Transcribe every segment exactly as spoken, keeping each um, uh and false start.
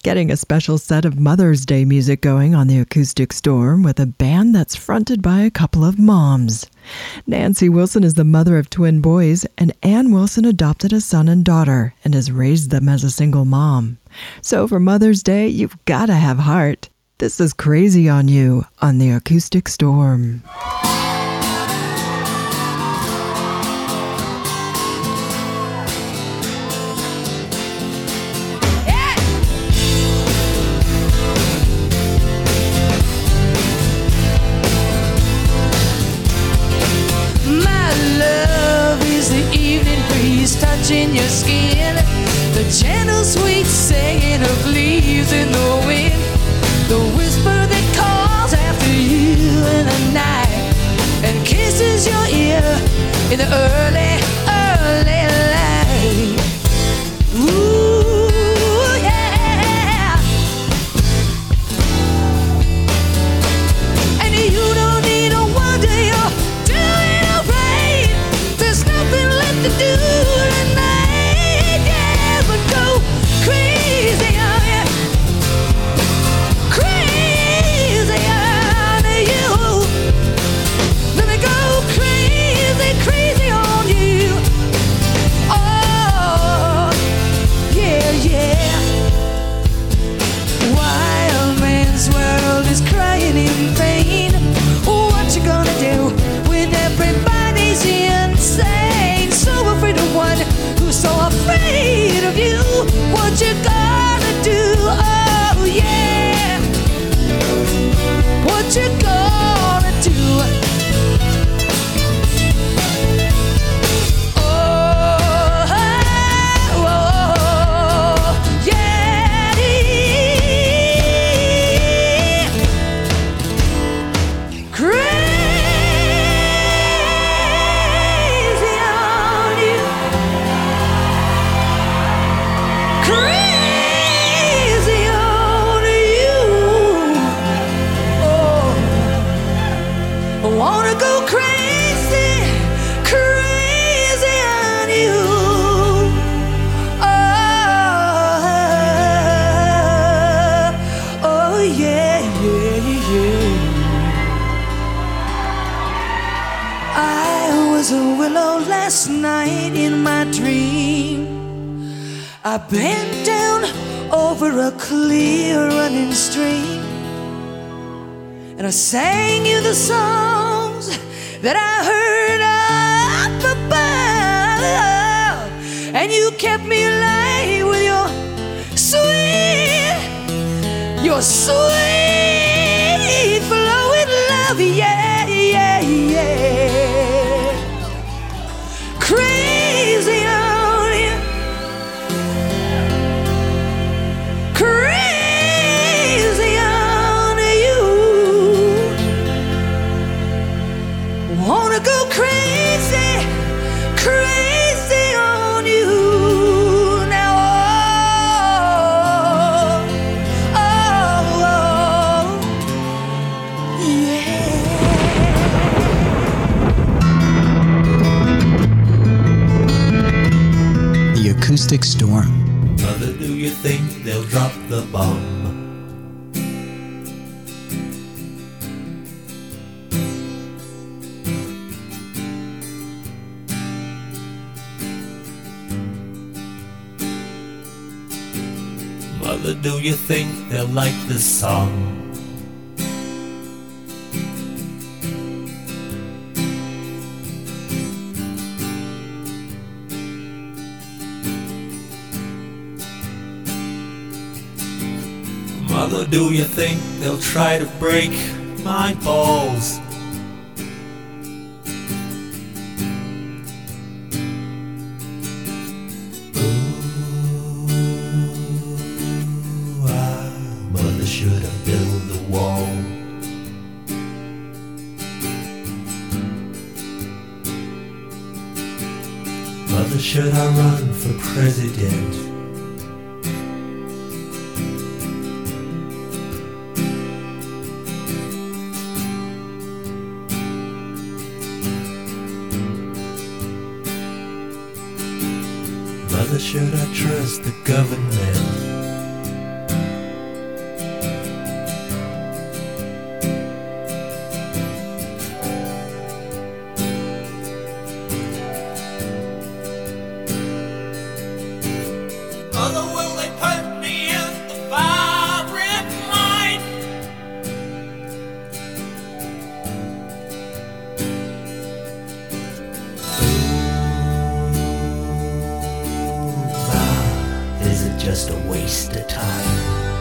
getting a special set of Mother's Day music going on the Acoustic Storm with a band that's fronted by a couple of moms. Nancy Wilson is the mother of twin boys, and Ann Wilson adopted a son and daughter and has raised them as a single mom. So for Mother's Day, you've got to have heart. This is Crazy on You on the Acoustic Storm. Touching your skin, the gentle sweet singing of leaves in the wind, the whisper that calls after you in the night and kisses your ear in the early, early light. Ooh, yeah. And you don't need a wonder, you're doing alright. There's nothing left to do. What you gonna do? Oh yeah. What you gonna do? Oh, oh, oh yeah. Crazy on you. Crazy on you. Oh, I wanna go crazy, crazy on you. Oh, oh yeah, yeah, yeah. I was a willow last night in my dream. I bent down over a clear running stream, and I sang you the songs that I heard up above, and you kept me alive with your sweet, your sweet flowing love, yeah, yeah, yeah. Crazy on you. Crazy on you. Wanna go crazy, crazy on you. Now, oh, oh, oh, yeah. The Acoustic Storm. Mother, do you think they'll drop the bomb? Mother, do you think they'll like this song? Mother, do you think they'll try to break my balls? Ooh, ah, Mother, should I build the wall? Mother, should I run for president? Mother, should I trust the government? waste of time.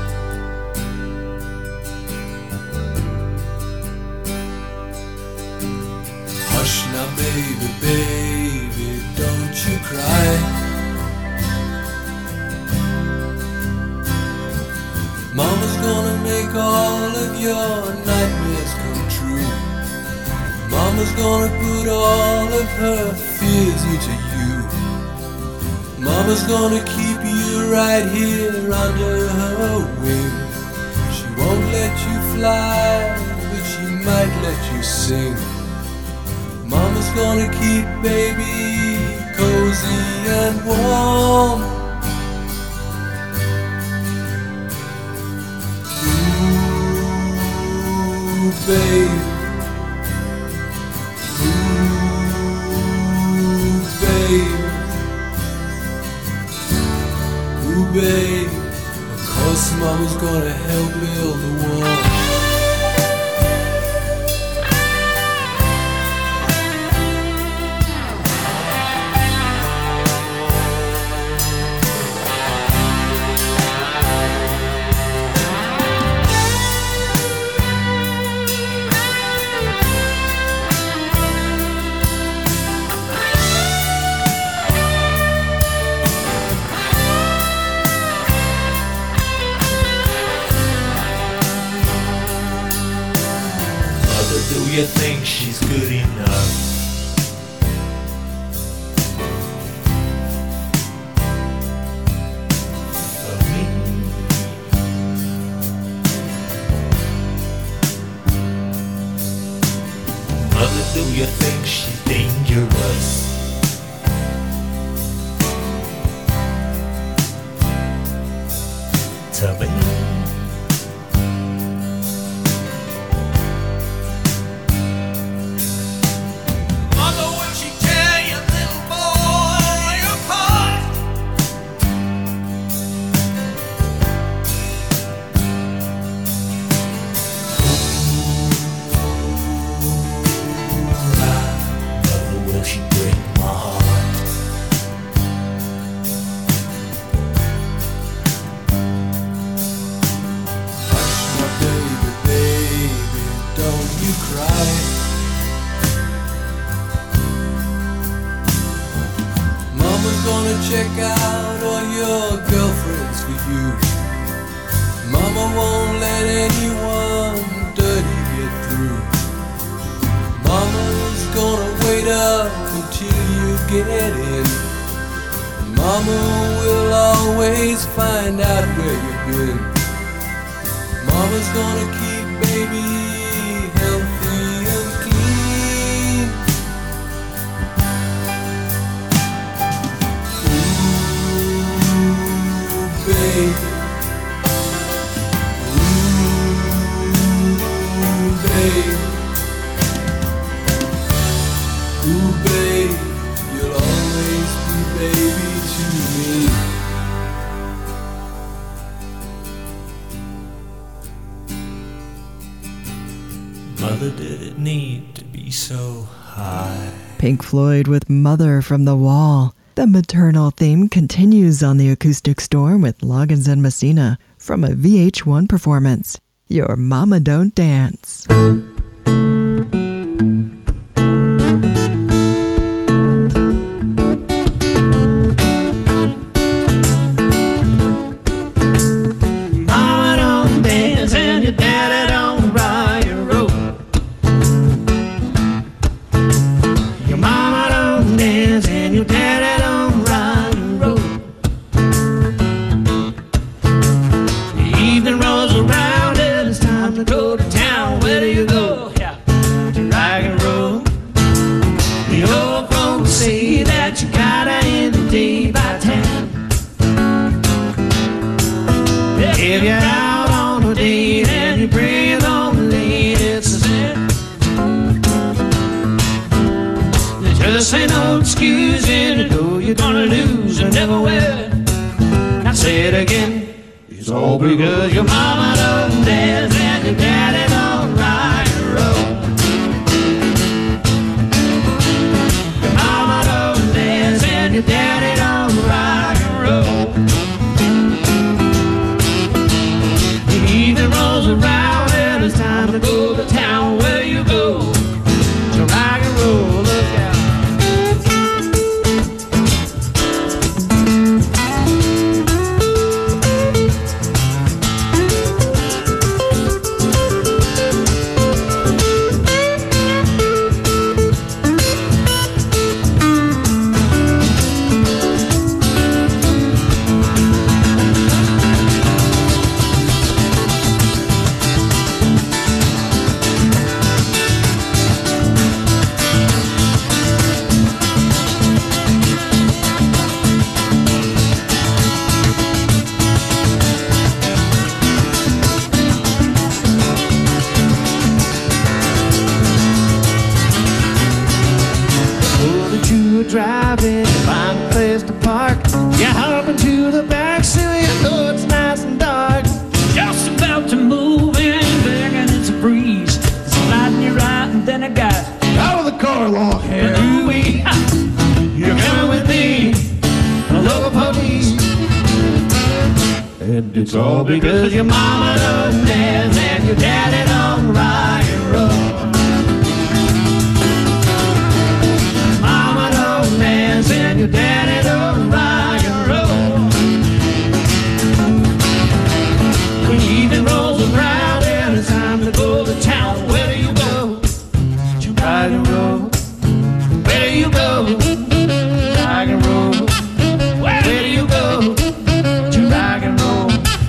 Hush now, baby, baby, don't you cry. Mama's gonna make all of your nightmares come true. Mama's gonna put all of her fears into you. Mama's gonna keep you right here under her wing. She won't let you fly, but she might let you sing. Mama's gonna keep baby cozy and warm. Ooh, babe. Ooh, babe. Ooh, babe. Of course Mama's gonna help build the wall. Do you think she's good enough for me? Mother, do you think she's dangerous to me? Gonna check out all your girlfriends for you. Mama won't let anyone dirty get through. Mama's gonna wait up until you get in. Mama will always find out where you've been. Mama's gonna keep baby healthy and clean. Babe. Ooh, babe. Ooh, babe, you'll always be baby to me. Mother, did it need to be so high? Pink Floyd with Mother from the Wall. The maternal theme continues on the Acoustic Storm with Loggins and Messina from a V H one performance. Your Mama Don't Dance. Mama don't dance and your daddy don't ride your road. Your mama don't dance and your daddy don't ride your road. The evening rolls around and it's time to go to town. Where do you go? Yeah, to Dragon Road. The old folks say that you gotta end the day by ten. If you're out on a date and you bring on the late, it's a sin. There just ain't no excuse in it, though you're gonna lose or never win. Now say it again. It's all because your mama don't dance and your daddy don't ride the road. Your mama don't dance and your daddy don't ride the road. It's all because your mama don't dance and your daddy don't rock and roll. Mama don't dance and your daddy don't rock and roll. When evening rolls around and it's time to go to town, where do you go? To rock and roll. Where do you go? Rock and roll. Where do you go? To rock and roll.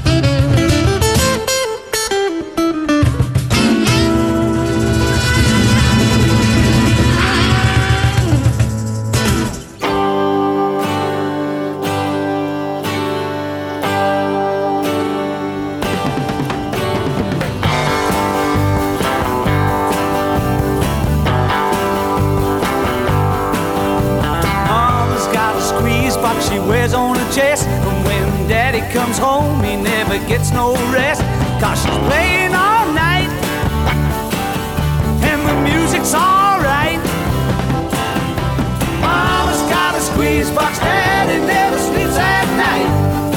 She wears on her chest, and when daddy comes home he never gets no rest, cause she's playing all night and the music's alright. Mama's got a squeeze box, daddy never sleeps at night.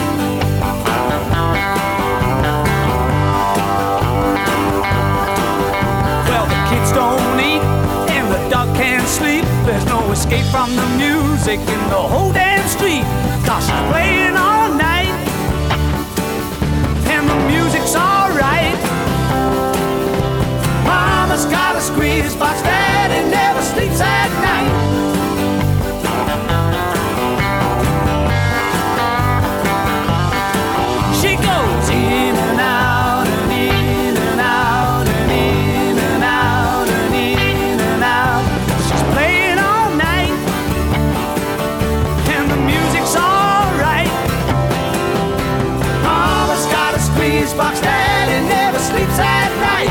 Well, the kids don't eat and the dog can't sleep. There's no escape from the music in the whole damn street, cause she's playing all night and the music's alright. Mama's got a squeeze box, daddy never sleeps at night. She goes in and out and in and out and in and out and in and out. She's playing all night and the music's alright. Mama's got a squeeze box, daddy never sleeps at night.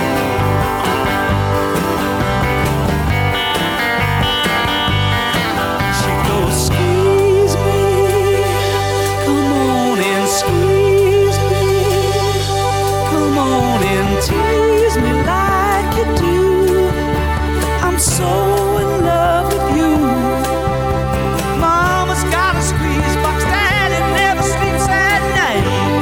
She goes, squeeze me, come on and squeeze me, come on and tease me like you do. I'm so in love with you. Mama's got a squeeze box, daddy never sleeps at night.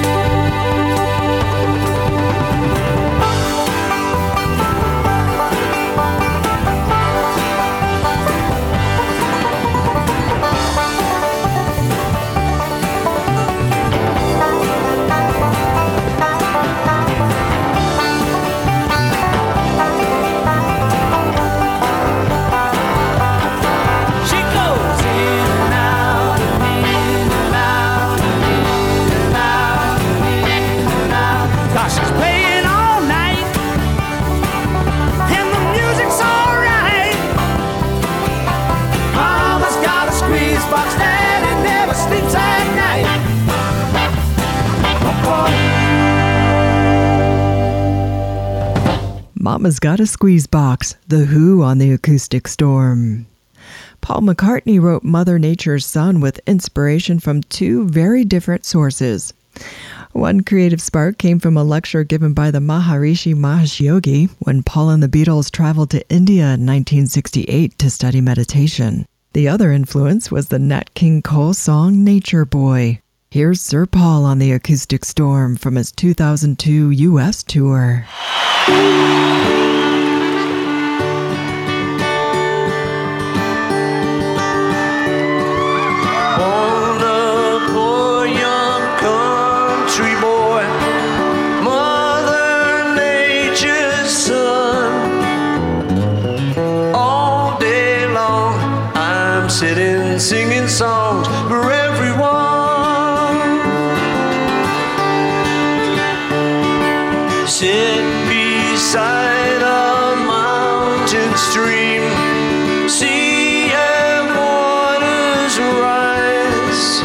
She goes in and out and in and out and in and out and in and out, cause she's playing all night and the music's alright. Mama's got a squeeze box, daddy never sleeps at night. Mama's Got a Squeeze Box, The Who on the Acoustic Storm. Paul McCartney wrote Mother Nature's Son with inspiration from two very different sources. One creative spark came from a lecture given by the Maharishi Mahesh Yogi when Paul and the Beatles traveled to India in nineteen sixty-eight to study meditation. The other influence was the Nat King Cole song Nature Boy. Here's Sir Paul on the Acoustic Storm from his two thousand two U S tour. Born a poor young country boy, Mother Nature's son. All day long I'm sitting singing songs for everyone. Sit beside a mountain stream, sea and waters rise.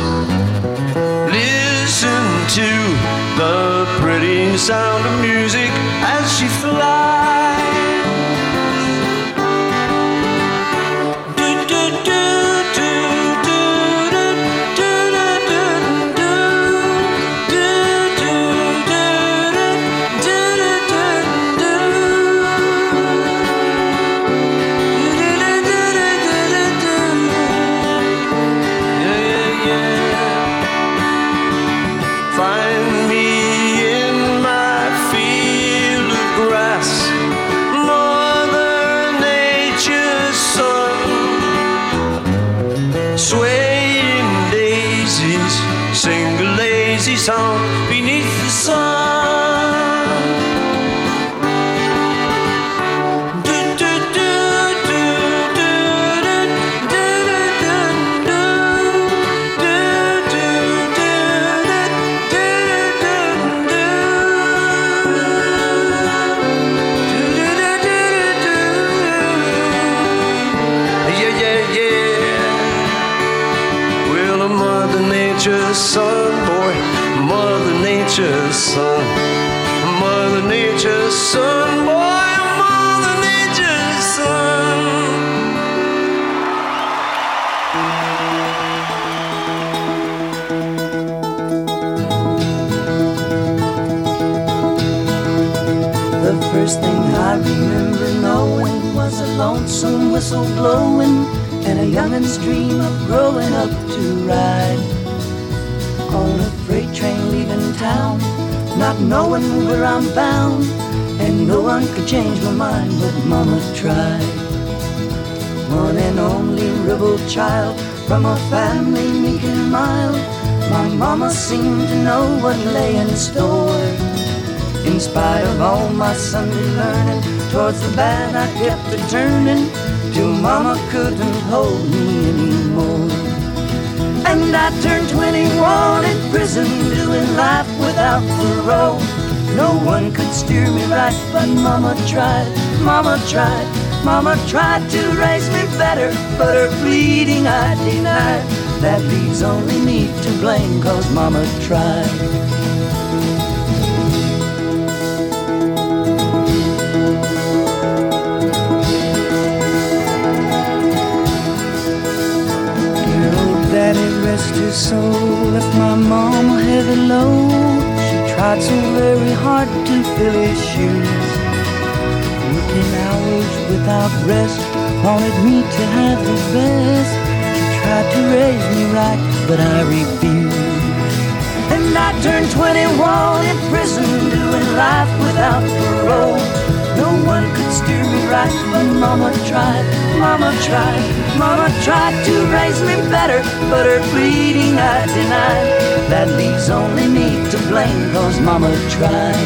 Listen to the pretty sound of music as she flies. Do, do, do, do, do, do, do, do, do, do, do, do, do, do, yeah, yeah, yeah. Find beneath the sun. Do, do, do, do, do, do, do, do, do, do, do, do, do, do, do. Yeah, yeah, yeah. Well, Mother Nature's son, boy, Mother Nature's son, Mother Nature's son, boy, Mother Nature's son. The first thing I remember knowing was a lonesome whistle blowing and a youngin's dream of growing up to ride on a freight train leaving town, not knowing where I'm bound, and no one could change my mind, but Mama tried. One and only rebel child from a family meek and mild, my mama seemed to know what lay in store. In spite of all my Sunday learning, towards the bad I kept a turning, till Mama couldn't hold me anymore. And I turned twenty-one in prison, doing life without parole. No one could steer me right, but Mama tried, Mama tried, Mama tried to raise me better, but her pleading I denied. That leaves only me to blame, 'cause Mama tried. Daddy rest his soul, left my mama heavy load. She tried so very hard to fill his shoes, working hours without rest, wanted me to have the best. She tried to raise me right, but I refused. And I turned twenty-one in prison, doing life without parole. No one could steer me right, but Mama tried, Mama tried, Mama tried to raise me better, but her pleading I denied. That leaves only me to blame, 'cause Mama tried.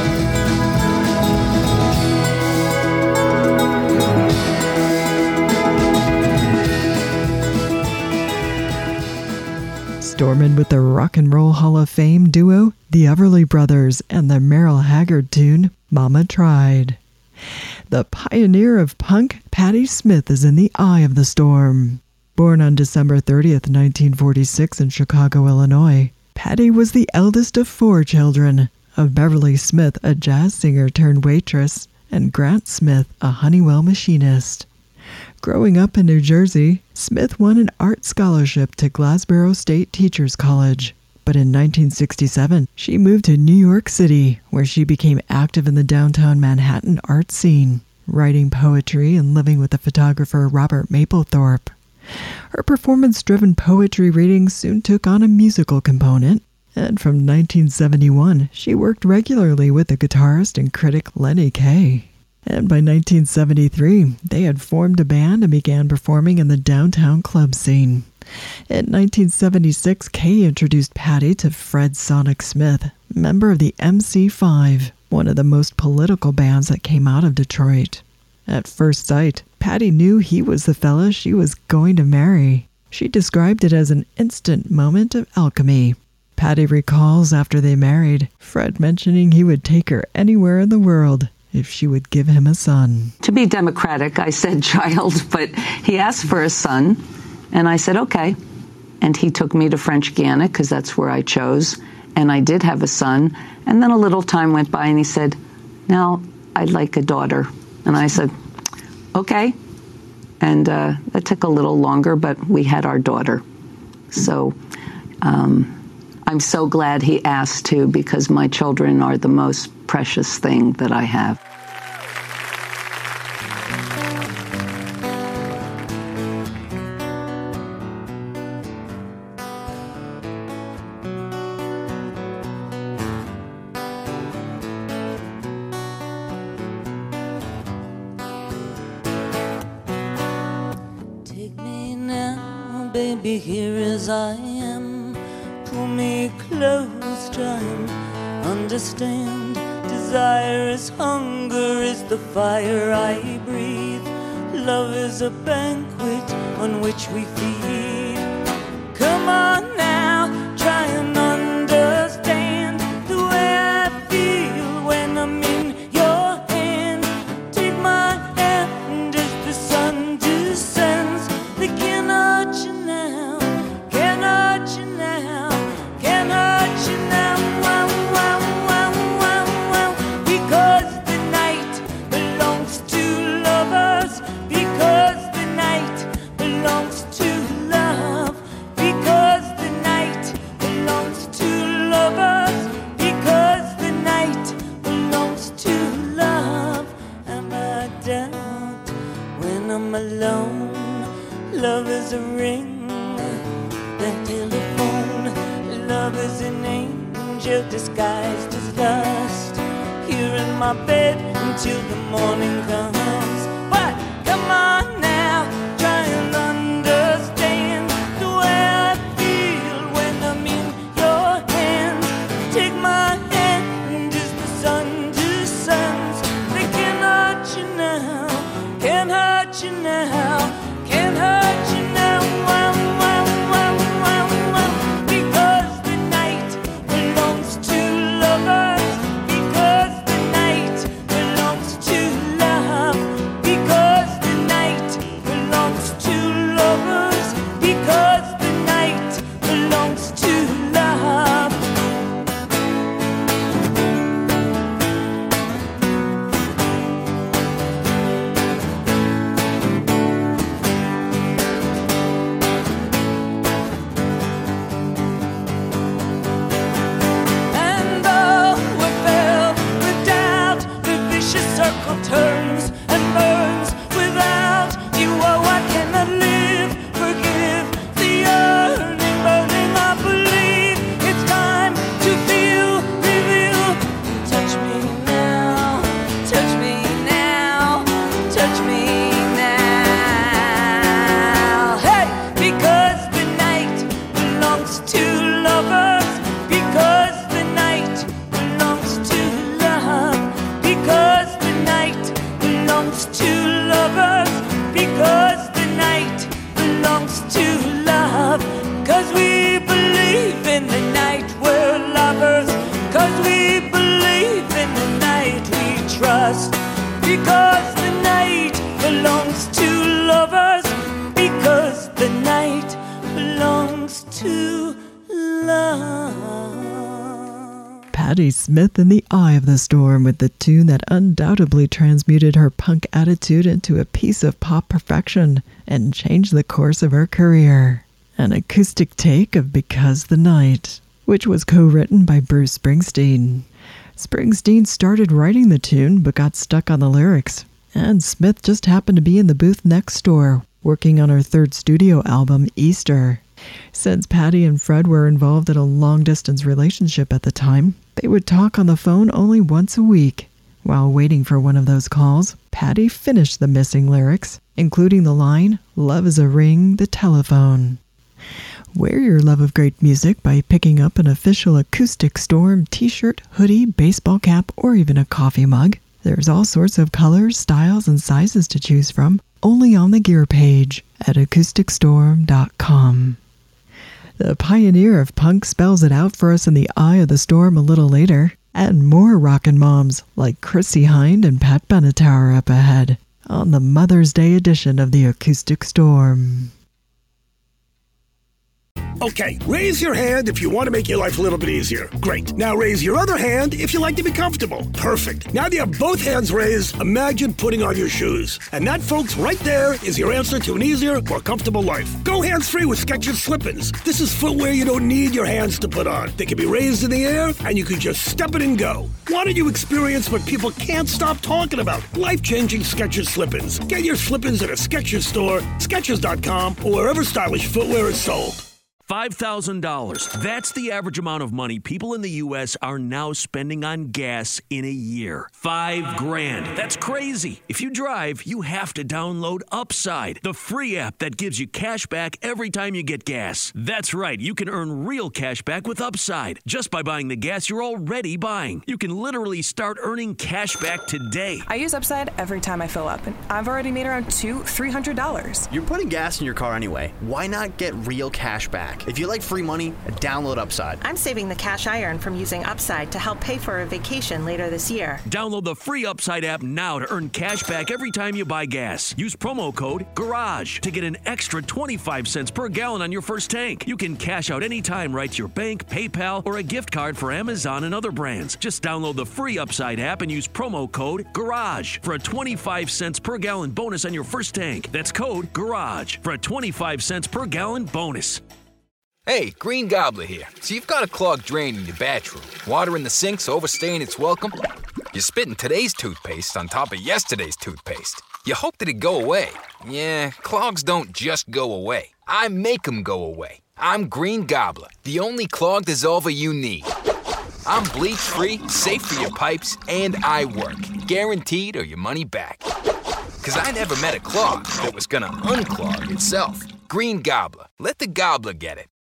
Stormin' with the Rock and Roll Hall of Fame duo, the Everly Brothers, and the Merle Haggard tune, Mama Tried. The pioneer of punk, Patti Smith, is in the eye of the storm. Born on December thirtieth, nineteen forty-six in Chicago, Illinois, Patti was the eldest of four children, of Beverly Smith, a jazz singer turned waitress, and Grant Smith, a Honeywell machinist. Growing up in New Jersey, Smith won an art scholarship to Glassboro State Teachers College. But in nineteen sixty-seven, she moved to New York City, where she became active in the downtown Manhattan art scene, writing poetry and living with the photographer Robert Mapplethorpe. Her performance-driven poetry readings soon took on a musical component, and from nineteen seventy-one, she worked regularly with the guitarist and critic Lenny Kaye. And by nineteen seventy-three, they had formed a band and began performing in the downtown club scene. In nineteen seventy-six, Kaye introduced Patti to Fred Sonic Smith, member of the M C five, one of the most political bands that came out of Detroit. At first sight, Patti knew he was the fella she was going to marry. She described it as an instant moment of alchemy. Patti recalls after they married, Fred mentioning he would take her anywhere in the world if she would give him a son. To be democratic, I said child, but he asked for a son. And I said, okay. And he took me to French Guiana, because that's where I chose. And I did have a son. And then a little time went by, and he said, now, I'd like a daughter. And I said, okay. And uh, that took a little longer, but we had our daughter. So um, I'm so glad he asked, too, because my children are the most precious thing that I have. Baby, here as I am, pull me close, try and understand. Desire is hunger, is the fire I breathe. Love is a banquet on which we feed. Come on now, try and understand the way I feel when I'm in your hand. Take my hand as the sun descends. They can't hurt you now, can't hurt you now, can't hurt you now. Wow, wow, wow, wow, wow. Because the night belongs to lovers. Because the night belongs to love. Because the night belongs to lovers. Because the night belongs to love. And I doubt when I'm alone. Love is a ring, that telephone. Love is an angel disguised as lust. Here in my bed until the morning comes. But come on now, try and understand the way I feel when I'm in your hands. Take my hand as the sun descends. They can't hurt you now, can't hurt you now, can't hurt you now. Wow, wow, wow, wow, wow. Because the night belongs to lovers. Because the night belongs to love. Because the night belongs to lovers. Because the night belongs to love. And though we're filled with doubt, the vicious circle turns and burns. Without you, oh, I cannot live. Forgive the yearning, burning. I believe it's time to feel, reveal. Touch me now, touch me now, touch me now. Hey, because the night belongs to lovers. Because the night belongs to love. Because the night belongs to lovers. Because the night belongs to love. Cause we believe in the night we're lovers. Cause we believe in the night we trust. Because the night belongs to lovers. Because the night belongs to love. Patti Smith in the eye of the storm with the tune that undoubtedly transmuted her punk attitude into a piece of pop perfection and changed the course of her career. An acoustic take of Because the Night, which was co-written by Bruce Springsteen. Springsteen started writing the tune but got stuck on the lyrics, and Smith just happened to be in the booth next door, working on her third studio album, Easter. Since Patti and Fred were involved in a long-distance relationship at the time, they would talk on the phone only once a week. While waiting for one of those calls, Patti finished the missing lyrics, including the line, "Love is a ring, the telephone." Wear your love of great music by picking up an official Acoustic Storm t-shirt, hoodie, baseball cap, or even a coffee mug. There's all sorts of colors, styles, and sizes to choose from, only on the gear page at acoustic storm dot com. The pioneer of punk spells it out for us in the eye of the storm a little later, and more rockin' moms like Chrissie Hynde and Pat Benatar are up ahead on the Mother's Day edition of the Acoustic Storm. Okay, raise your hand if you want to make your life a little bit easier. Great. Now raise your other hand if you like to be comfortable. Perfect. Now that you have both hands raised, imagine putting on your shoes. And that, folks, right there is your answer to an easier, more comfortable life. Go hands-free with Skechers Slip-ins. This is footwear you don't need your hands to put on. They can be raised in the air, and you can just step it and go. Why don't you experience what people can't stop talking about? Life-changing Skechers Slip-ins. Get your Slip-ins at a Skechers store, Skechers dot com, or wherever stylish footwear is sold. five thousand dollars. That's the average amount of money people in the U S are now spending on gas in a year. Five grand. That's crazy. If you drive, you have to download Upside, the free app that gives you cash back every time you get gas. That's right. You can earn real cash back with Upside just by buying the gas you're already buying. You can literally start earning cash back today. I use Upside every time I fill up, and I've already made around two, three hundred dollars. You're putting gas in your car anyway. Why not get real cash back? If you like free money, download Upside. I'm saving the cash I earn from using Upside to help pay for a vacation later this year. Download the free Upside app now to earn cash back every time you buy gas. Use promo code GARAGE to get an extra twenty-five cents per gallon on your first tank. You can cash out anytime right to your bank, PayPal, or a gift card for Amazon and other brands. Just download the free Upside app and use promo code GARAGE for a twenty-five cents per gallon bonus on your first tank. That's code GARAGE for a twenty-five cents per gallon bonus. Hey, Green Gobbler here. So you've got a clogged drain in your bathroom. Water in the sink's overstaying its welcome. You're spitting today's toothpaste on top of yesterday's toothpaste. You hope that it'd go away. Yeah, clogs don't just go away. I make them go away. I'm Green Gobbler, the only clog dissolver you need. I'm bleach-free, safe for your pipes, and I work. Guaranteed or your money back. Because I never met a clog that was gonna unclog itself. Green Gobbler. Let the gobbler get it.